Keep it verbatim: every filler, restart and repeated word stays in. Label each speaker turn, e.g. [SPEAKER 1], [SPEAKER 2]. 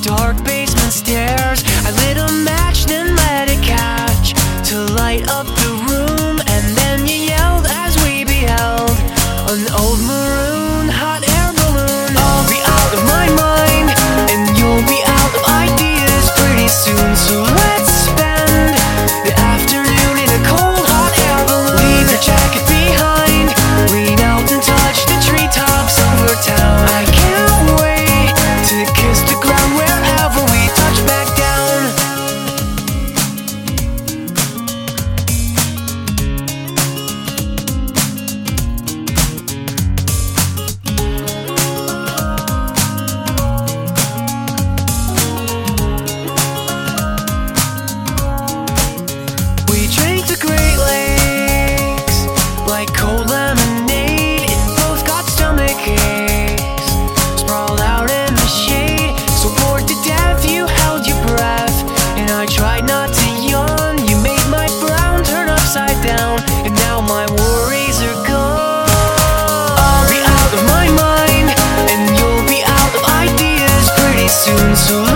[SPEAKER 1] dark basement stairs. I lit a match, then let it catch to light up the room, and then you yelled as we beheld an old maroon hot air balloon. I'll be out of my mind, and you'll be out of ideas pretty soon. So let's spend the afternoon in a cold hot air balloon. Leave your jacket behind, lean out and touch the treetops over town. I can't wait to kiss the ground wherever we touch back down. We drank the Great Lakes like cold lemonade. It both got stomach aches, sprawled out in the shade. So bored to death you held your breath, and I tried not to yawn. You made my frown turn upside down, and now my worries are gone. I'll be out of my mind, and you'll be out of ideas pretty soon. So